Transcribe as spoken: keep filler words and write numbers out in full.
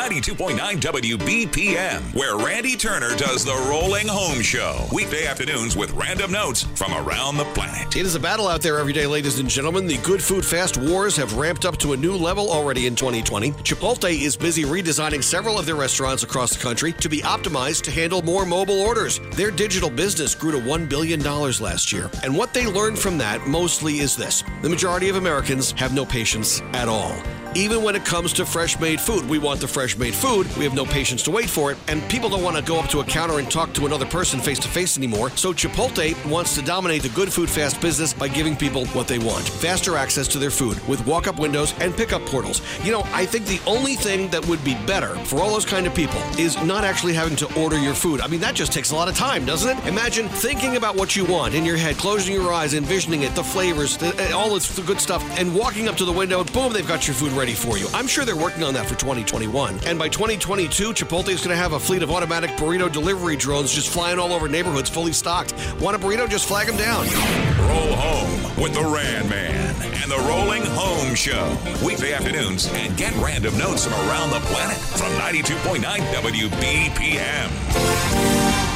ninety-two point nine W B P M, where Randy Turner does the Rolling Home Show. Weekday afternoons with random notes from around the planet. It is a battle out there every day, ladies and gentlemen. The good food fast wars have ramped up to a new level already in twenty twenty. Chipotle is busy redesigning several of their restaurants across the country to be optimized to handle more mobile orders. Their digital business grew to one billion dollars last year. And what they learned from that mostly is this: the majority of Americans have no patience at all. Even when it comes to fresh-made food, we want the fresh-made food. We have no patience to wait for it, and people don't want to go up to a counter and talk to another person face-to-face anymore. So Chipotle wants to dominate the good food fast business by giving people what they want: faster access to their food with walk-up windows and pickup portals. You know, I think the only thing that would be better for all those kind of people is not actually having to order your food. I mean, that just takes a lot of time, doesn't it? Imagine thinking about what you want in your head, closing your eyes, envisioning it, the flavors, the, all this good stuff, and walking up to the window, boom, they've got your food ready for you. I'm sure they're working on that for twenty twenty-one. And by twenty twenty-two, Chipotle is going to have a fleet of automatic burrito delivery drones just flying all over neighborhoods fully stocked. Want a burrito? Just flag them down. Roll home with the Rand Man and the Rolling Home Show. Weekday afternoons, and get random notes from around the planet from ninety-two point nine W B P M.